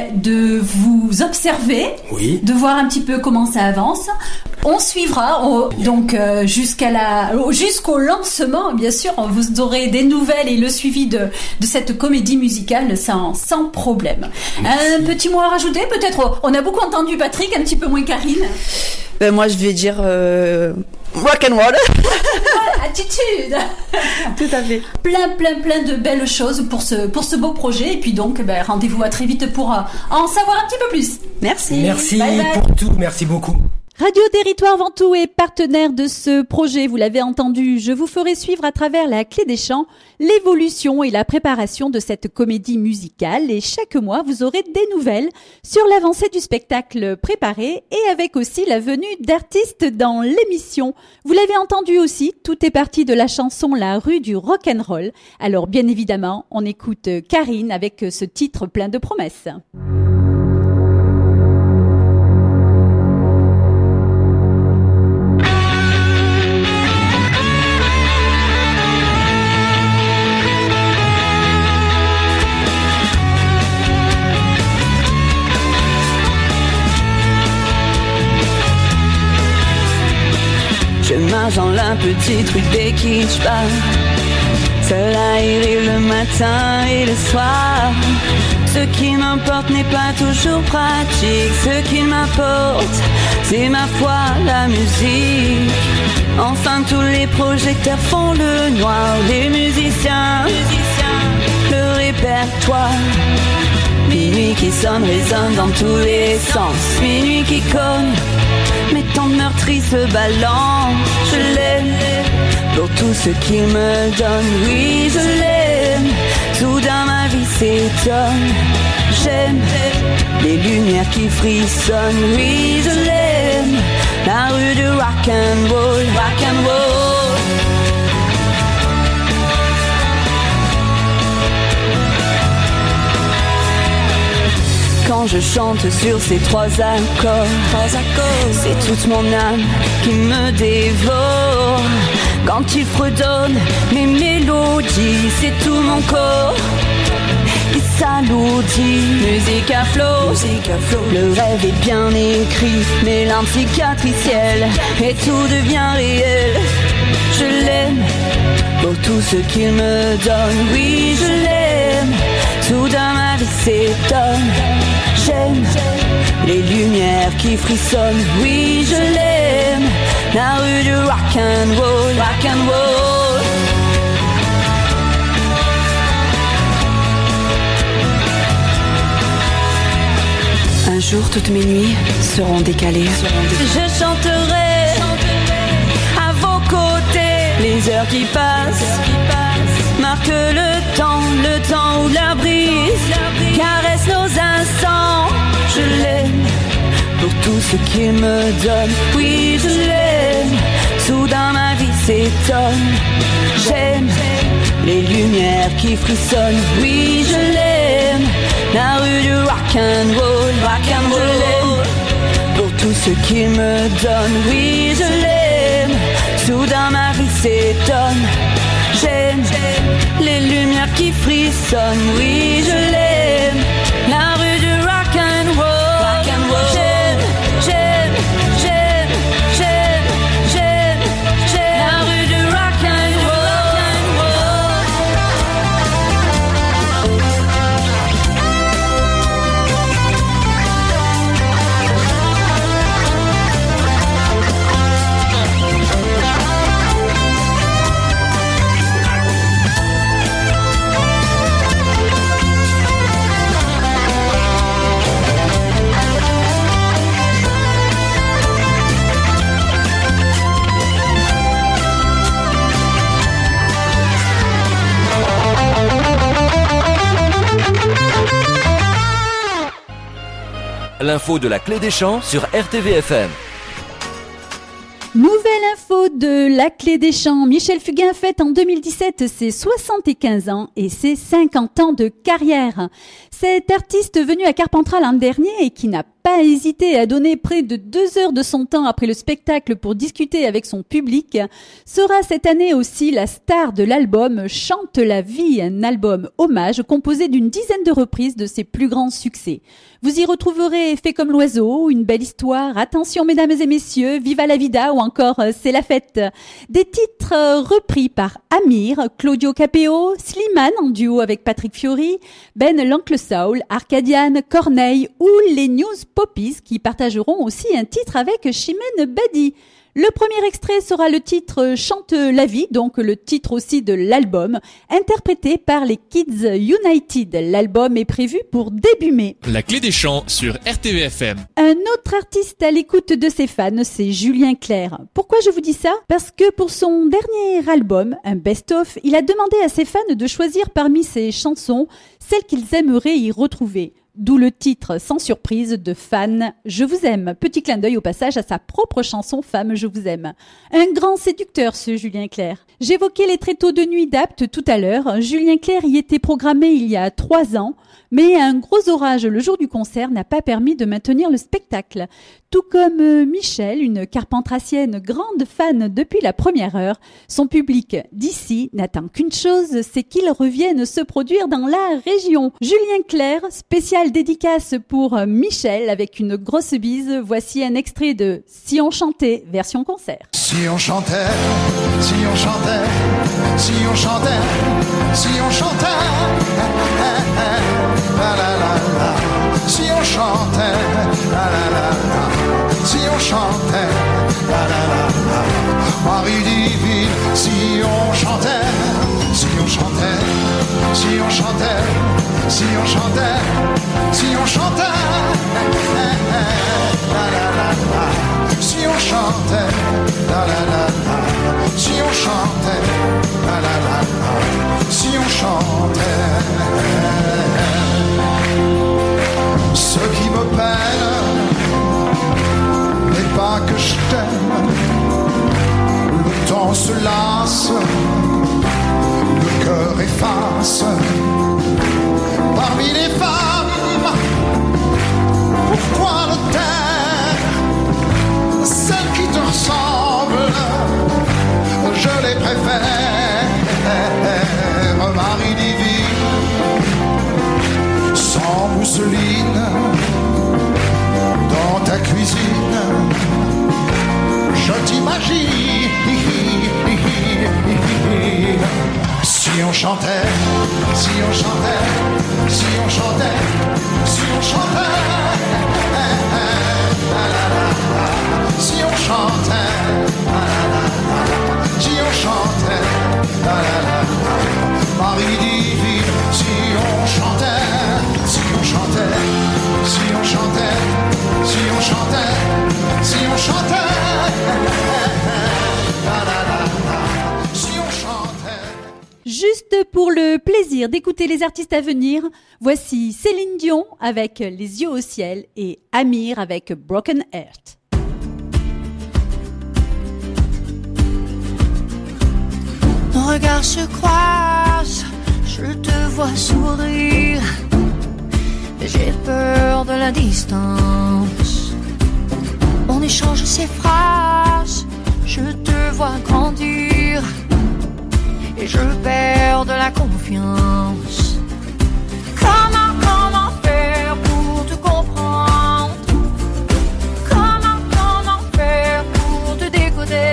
de vous observer, oui, de voir un petit peu comment ça avance. On suivra donc jusqu'au lancement, bien sûr. Vous aurez des nouvelles et le suivi de cette comédie musicale sans problème. Merci. Un petit mot à rajouter peut-être? On a beaucoup entendu Patrick, un petit peu moins Karine. Moi je vais dire rock'n'roll. Attitude. Tout à fait. Plein de belles choses pour ce beau projet. Et puis donc rendez-vous à très vite pour en savoir un petit peu plus. Merci. Merci bye bye. Pour tout, merci beaucoup. Radio Territoire Ventoux est partenaire de ce projet, vous l'avez entendu. Je vous ferai suivre à travers la Clé des Chants l'évolution et la préparation de cette comédie musicale et chaque mois vous aurez des nouvelles sur l'avancée du spectacle préparé et avec aussi la venue d'artistes dans l'émission. Vous l'avez entendu aussi, tout est parti de la chanson La rue du rock'n'roll. Alors bien évidemment, on écoute Karine avec ce titre plein de promesses. Je marche dans la petite rue des Kitschbach. Seul à y rire le matin et le soir. Ce qui m'importe n'est pas toujours pratique. Ce qui m'apporte, c'est ma foi, la musique. Enfin tous les projecteurs font le noir. Les musiciens, le répertoire. Minuit qui sonne, résonne dans tous les sens. Minuit qui cogne, mais tant de meurtris se balancent. Je l'aime pour tout ce qu'il me donne. Oui, je l'aime. Soudain ma vie s'étonne. J'aime les lumières qui frissonnent. Oui, je l'aime. La rue du rock'n'roll, rock'n'roll. Quand je chante sur ces trois accords, c'est toute mon âme qui me dévore. Quand il fredonne mes mélodies, c'est tout mon corps qui s'alourdit. Musique à flot, le rêve est bien écrit, mais l'âme cicatricielle et tout devient réel. Je l'aime pour tout ce qu'il me donne. Oui, je l'aime. Soudain ma vie s'étonne. J'aime les lumières qui frissonnent. Oui, je l'aime. La rue du rock'n'roll, rock'n'roll. Un jour, toutes mes nuits seront décalées. Je chanterai à vos côtés. Les heures qui passent marquent le temps où la brise caresse nos instants. Je l'aime pour tout ce qu'il me donne. Oui, je l'aime. Soudain ma vie s'étonne. J'aime les lumières qui frissonnent. Oui, je l'aime. La rue du rock'n'roll, rock'n'roll. Pour tout ce qu'il me donne. Oui, je l'aime. Soudain ma vie s'étonne. J'aime les lumières qui frissonnent. Oui, je l'aime. La rue du rock'n'roll, rock'n'roll. J'aime, j'aime, j'aime, j'aime, j'aime, j'aime. La rue du rock'n'roll, L'info de la Clé des Champs sur RTVFM. Nouvelle info de la Clé des Champs. Michel Fugain fête en 2017 ses 75 ans et ses 50 ans de carrière. Cet artiste venu à Carpentras l'an dernier et qui n'a pas hésité à donner près de 2 heures de son temps après le spectacle pour discuter avec son public, sera cette année aussi la star de l'album Chante la vie, un album hommage composé d'une dizaine de reprises de ses plus grands succès. Vous y retrouverez Fait comme l'oiseau, Une belle histoire, Attention mesdames et messieurs, Viva la vida ou encore C'est la fête. Des titres repris par Amir, Claudio Capeo, Slimane en duo avec Patrick Fiori, Ben l'Oncle Soul, Arcadiane, Corneille ou les News Poppies qui partageront aussi un titre avec Chimène Badi. Le premier extrait sera le titre Chante la vie, donc le titre aussi de l'album, interprété par les Kids United. L'album est prévu pour début mai. La clé des chants sur RTVFM. Un autre artiste à l'écoute de ses fans, c'est Julien Clerc. Pourquoi je vous dis ça ? Parce que pour son dernier album, un best-of, il a demandé à ses fans de choisir parmi ses chansons celles qu'ils aimeraient y retrouver. D'où le titre sans surprise de Fan, Je vous aime. Petit clin d'œil au passage à sa propre chanson Femme, je vous aime. Un grand séducteur ce Julien Clerc. J'évoquais les tréteaux de nuit d'Apt tout à l'heure. Julien Clerc y était programmé il y a 3 ans, mais un gros orage le jour du concert n'a pas permis de maintenir le spectacle. Tout comme Michel, une carpentracienne grande fan depuis la première heure, son public d'ici n'attend qu'une chose, c'est qu'il revienne se produire dans la région. Julien Clerc, spécial dédicace pour Michel avec une grosse bise. Voici un extrait de Si on chantait, version concert. Si on chantait, si on chantait, si on chantait, si on chantait, la la la la. Si on chantait, la la la la. Si on chantait, la la la la. Marie divine, si on chantait, si on chantait, si on chantait, si on chantait, si on chantait, la la la la. Si on chantait, la la la la. Si on chantait, la la la la. Si on chantait. Ce qui me peine n'est pas que je t'aime. Le temps se lasse, le cœur efface. Parmi les femmes, pourquoi le taire? Celles qui te ressemblent, je les préfère. Marie divine, sans mousseline, dans ta cuisine, je t'imagine. Si on chantait, si on chantait, si on chantait, si on chantait, la la la la. Si on chantait, la la la la. Si on chantait, la la la la. Marie divine, si on chantait, si on chantait, si on chantait, si on chantait, si on chantait, la la la la. Si on chantait. Juste pour le plaisir d'écouter les artistes à venir, voici Céline Dion avec Les yeux au ciel et Amir avec Broken Heart. Nos regards se croisent, je te vois sourire, mais j'ai peur de la distance. On échange ces phrases, je te vois grandir, et je perds de la confiance. Comment faire pour te comprendre? Comment faire pour te décoder?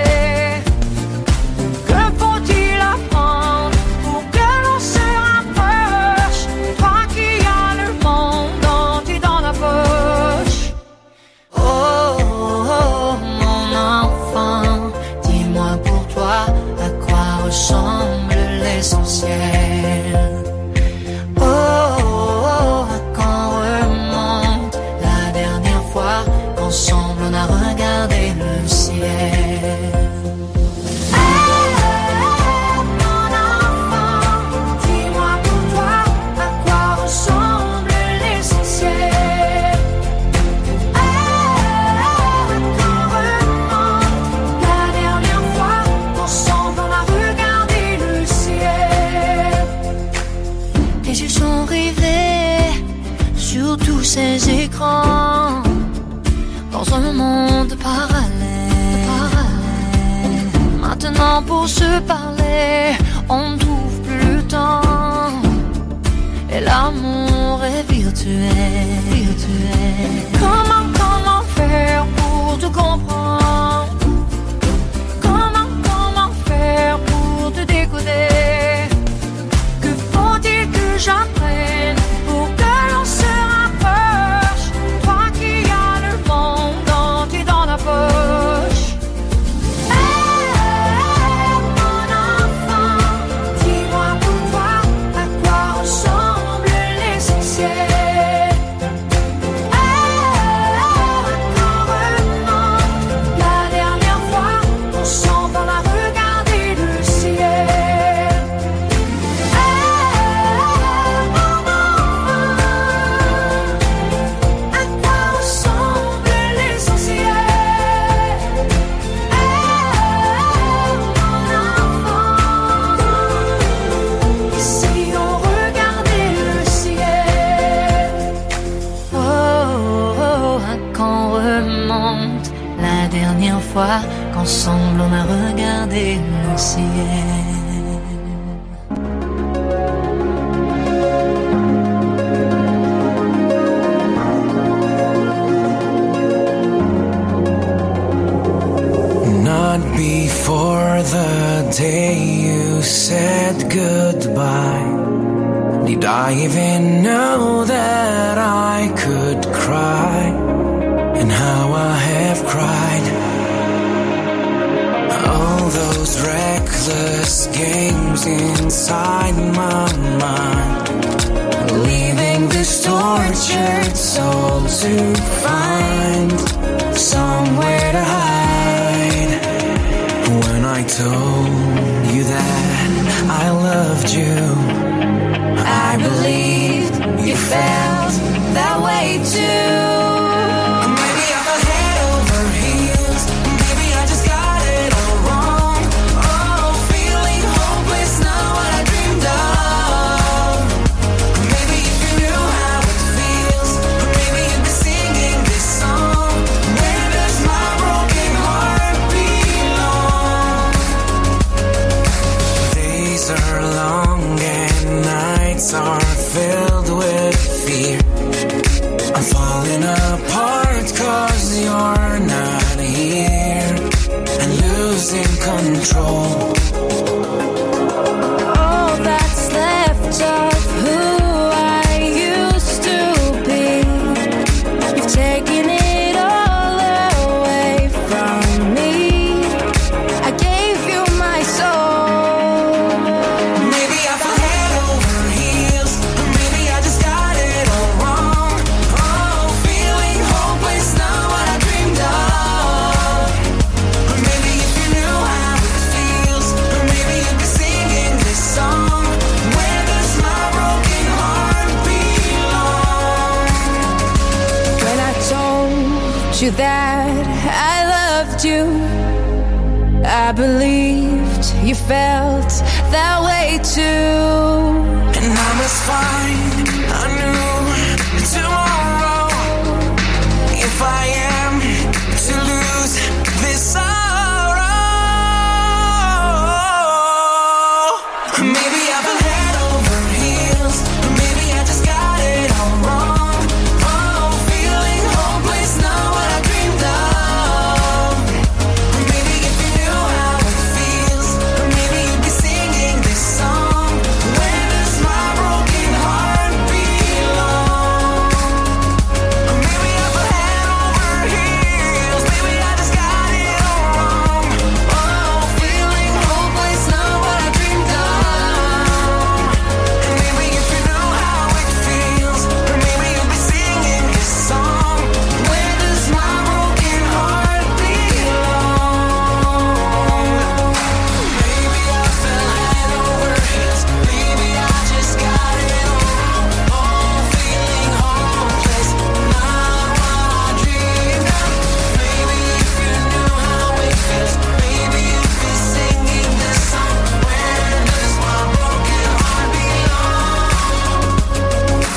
Ressemble l'essentiel. Oh, à quand remonte la dernière fois qu'ensemble on a regardé le ciel. Mon enfant, dis-moi pour toi à quoi ressemble l'essentiel. À quand remonte la dernière fois qu'ensemble on a tes yeux sont rivés sur tous ces écrans, dans un monde parallèle. Maintenant pour se parler, on ne trouve plus le temps, et l'amour est virtuel. Comment faire pour te comprendre? Comment faire pour te décoder? Que faut-il que j'apprenne pour que l'on se rapproche? Toi qui as le monde entier dans la poche. ensemble on a regardé le ciel. Not before the day you said goodbye did I even know that I could cry, and how I have cried. All those reckless games inside my mind, leaving this tortured soul to find somewhere to hide. When I told you that I loved you, I believed you felt that way too. Maybe I fell head over heels. Maybe I just got it all wrong. Oh, feeling hopeless, not what I dreamed of. Maybe if you knew how it feels, maybe you'd be singing this song. Where does my broken heart belong? Days are long and nights are filled with fear. I'm falling apart 'cause you're not here, and losing control. All that's left of who I used to be, you've taken it all away from me. I gave you my soul. Maybe I fell head over heels. Maybe I just got it all wrong. Oh, feeling hopeless, not what I dreamed of. Maybe if you knew how it feels, maybe you'd be singing this song. Where does my broken heart belong? When I told you that I loved you, I believed you felt that way too. And I must find a new tomorrow if I am to lose this sorrow. Maybe I fell head over heels. Maybe I just got it all wrong. Oh, feeling hopeless, not what I dreamed of. Maybe if you knew how it feels, maybe you'd be singing this song. Where does my broken heart belong? Maybe I fell head over heels. Maybe I just got it all wrong. Oh, feeling hopeless, not what I dreamed of. Maybe if you knew how it feels, maybe you'd be singing this song. Where does my broken heart belong? Maybe I fell head over heels. Maybe I just got it all wrong. Oh, feeling hopeless, not what I dreamed of. Maybe if you knew how it feels, maybe you'd be singing this song. Where does my broken heart belong?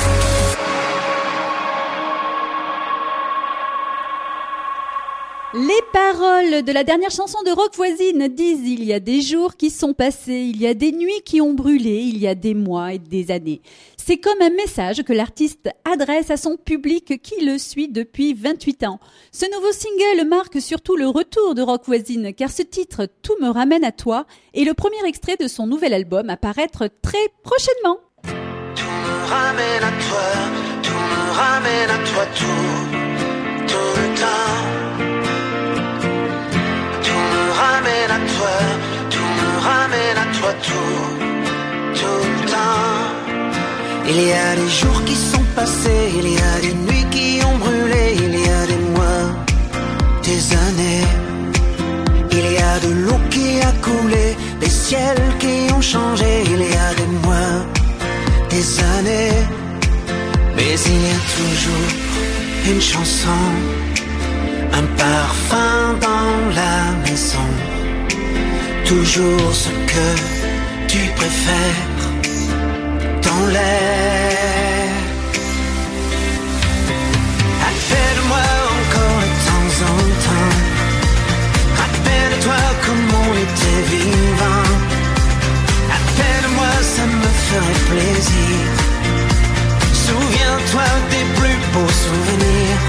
Les paroles de la dernière chanson de Rock Voisine disent: il y a des jours qui sont passés, il y a des nuits qui ont brûlé, il y a des mois et des années. C'est comme un message que l'artiste adresse à son public qui le suit depuis 28 ans. Ce nouveau single marque surtout le retour de Rock Voisine, car ce titre « Tout me ramène à toi » est le premier extrait de son nouvel album à paraître très prochainement. Tout me ramène à toi, tout me ramène à toi, tout le temps. Tout me ramène à toi, tout me ramène à toi, tout le temps. Il y a des jours qui sont passés, il y a des nuits qui ont brûlé, il y a des mois, des années. Il y a de l'eau qui a coulé, des ciels qui ont changé, il y a des mois, des années. Mais il y a toujours une chanson, un parfum dans la maison. Toujours ce que tu préfères dans l'air. Appelle-moi encore de temps en temps. Rappelle-toi vivant. Appelle-moi, ça me ferait plaisir. Souviens-toi des plus beaux souvenirs.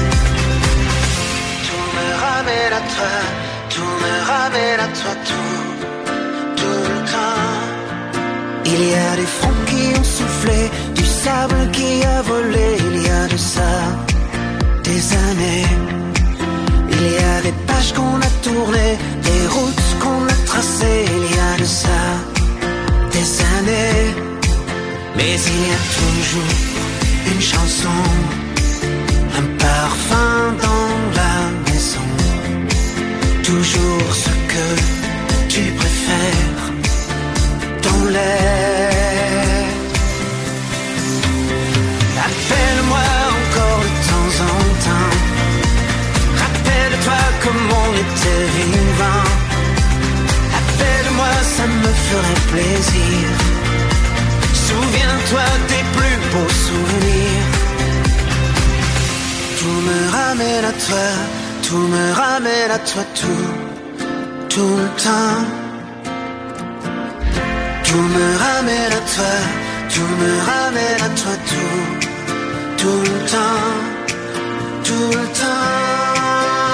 Tout me ramène à toi, tout me ramène à toi, tout le temps. Il y a des fronts qui ont soufflé, du sable qui a volé. Il y a de ça des années. Il y a des pages qu'on a tournées, des routes qu'on a tracées. Il y a de ça des années. Mais il y a toujours une chanson, un parfum dans la maison. Toujours ce que tu préfères dans l'air. Appelle-moi encore de temps en temps. Rappelle-toi comme on était vivant. Appelle-moi, ça me ferait plaisir. Souviens-toi des plus beaux souvenirs. Tout me ramène à toi, tout me ramène à toi, tout le temps. Tout me ramène à toi, tout me ramène à toi, tout le temps, tout le temps.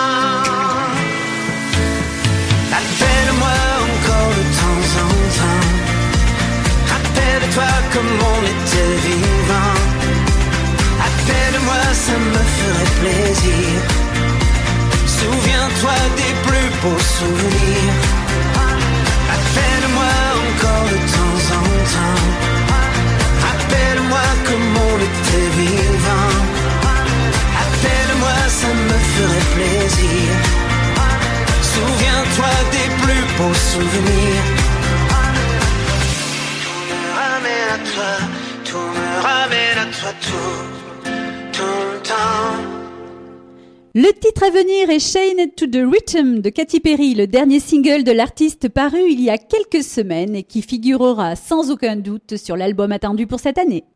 Appelle-moi encore de temps en temps. Rappelle-toi comme on était vivant. Appelle-moi, ça me ferait plaisir. Souviens-toi des plus beaux souvenirs. Appelle-moi encore de temps en temps. Rappelle-moi comme on était vivant. Appelle-moi, ça me ferait plaisir. Souviens-toi des plus beaux souvenirs. Tout me ramène à toi, tout le temps. Le titre à venir est Chained to the Rhythm de Katy Perry, le dernier single de l'artiste paru il y a quelques semaines et qui figurera sans aucun doute sur l'album attendu pour cette année.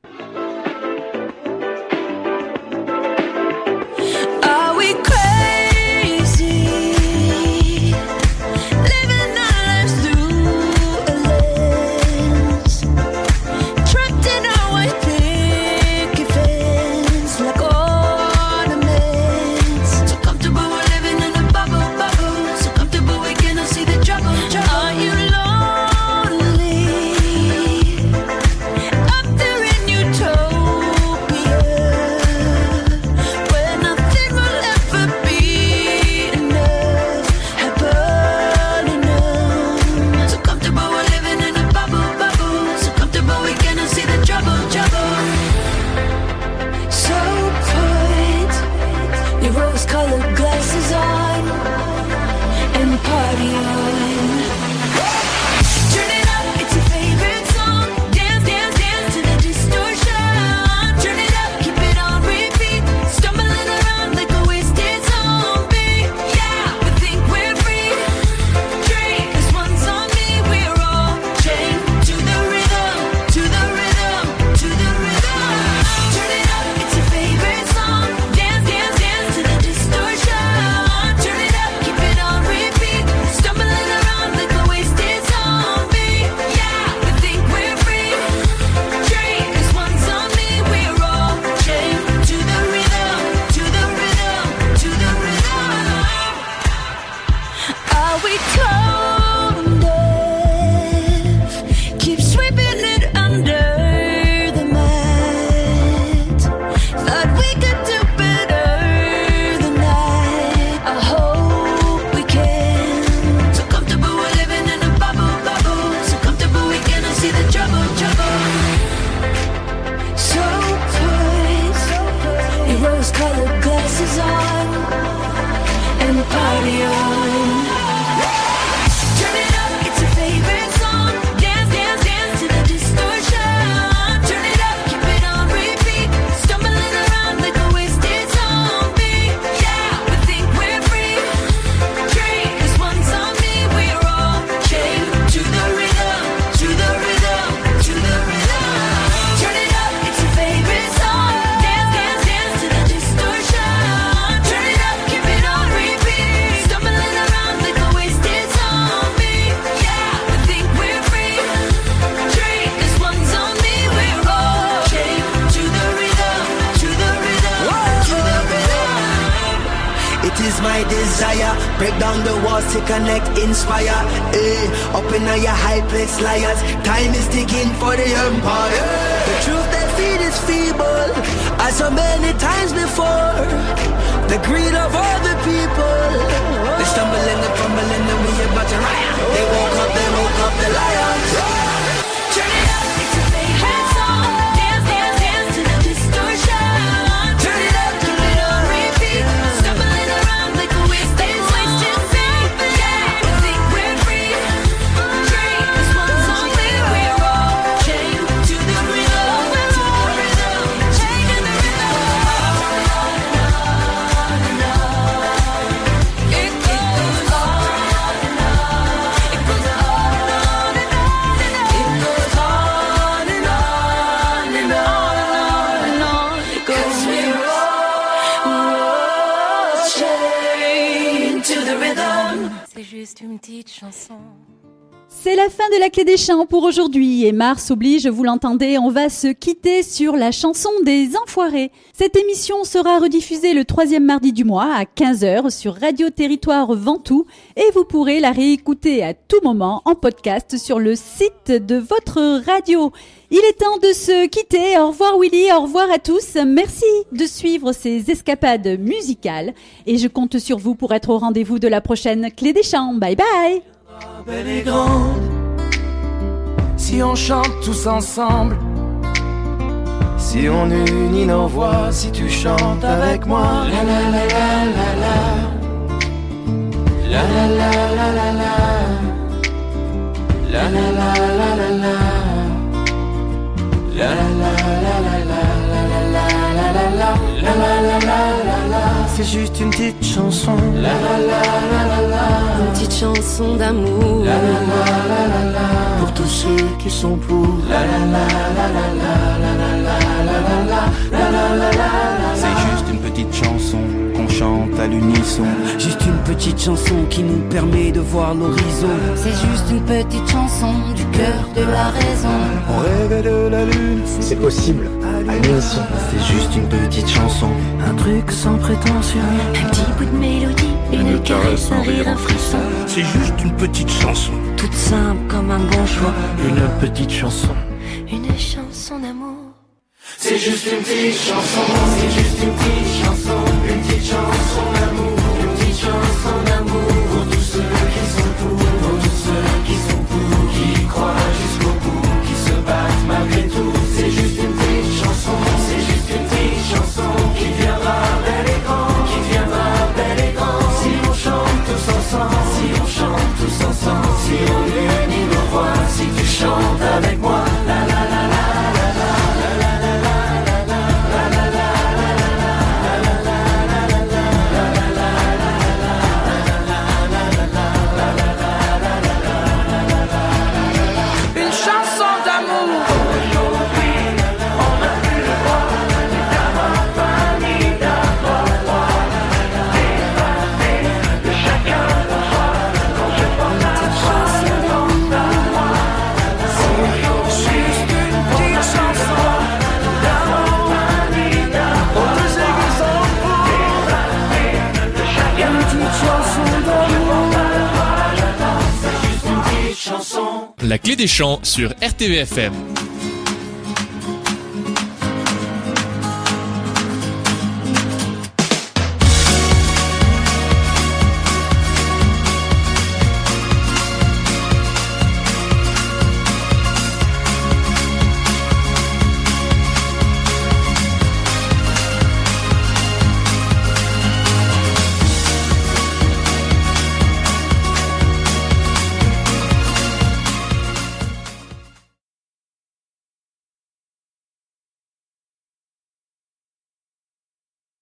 Are we crazy? Living our lives through a lens, trapped in our white picket fence like ornaments. So comfortable we're living in a bubble, so comfortable we cannot see the trouble. Are you lonely? Up there in your toes? Break down the walls to connect, inspire. Up in your high place, liars. Time is ticking for the empire. The truth they feed is feeble, as so many times before. The greed of all the people. They stumble and they fumble and then we about to riot. They woke up the lions. Turn it up, it's a favorite song. Dance, dance, dance to the distortion. Turn it up, keep it on repeat. Stumbling around like a wasted scene. Yeah, we think we're free. Dream, this one song clear. We're all chained to the rhythm, to the rhythm, chained to the rhythm. On and on. It goes on and on. It goes on and on and on and on. It goes on and on and on and on. It goes we're all chained to the rhythm. C'est juste une petite chanson. C'est la fin de la Clé des Champs pour aujourd'hui et Mars oblige, vous l'entendez, on va se quitter sur la chanson des Enfoirés. Cette émission sera rediffusée le 3e mardi du mois à 15h sur Radio Territoire Ventoux et vous pourrez la réécouter à tout moment en podcast sur le site de votre radio. Il est temps de se quitter. Au revoir Willy, au revoir à tous. Merci de suivre ces escapades musicales et je compte sur vous pour être au rendez-vous de la prochaine Clé des Champs. Bye bye. Belle et grande, si on chante tous ensemble, si on unit nos voix, si tu chantes avec moi. La la la la la la, la la la la la la, la la la la la la, la la la la la la. C'est juste une petite chanson. La la la la la, une petite chanson d'amour. La la la la la, pour tous ceux qui sont pour. La la la la la la, la la la la la. C'est juste une petite chanson qu'on chante à l'unisson. Juste une petite chanson qui nous permet de voir l'horizon. C'est juste une petite chanson du cœur de la raison. On rêvait de la lune, c'est possible à l'unisson. C'est juste une petite chanson, un truc sans prétention. Un petit bout de mélodie, une caresse, un rire, un frisson. C'est juste une petite chanson, toute simple comme un bon choix. Une petite chanson, une chanson d'amour. C'est juste une petite chanson, c'est juste une petite chanson, une petite chanson d'amour, une petite chanson d'amour. Pour tous ceux qui sont pour tous ceux qui sont pour, qui y croient jusqu'au bout, qui se battent malgré tout. C'est juste une petite chanson, c'est juste une petite chanson qui viendra belle et grande, qui viendra belle et grande. Si on chante tous ensemble, si on chante tous ensemble, si on unit nos voix, si tu chantes avec moi, la la la la. La Clé des Champs sur RTVFM.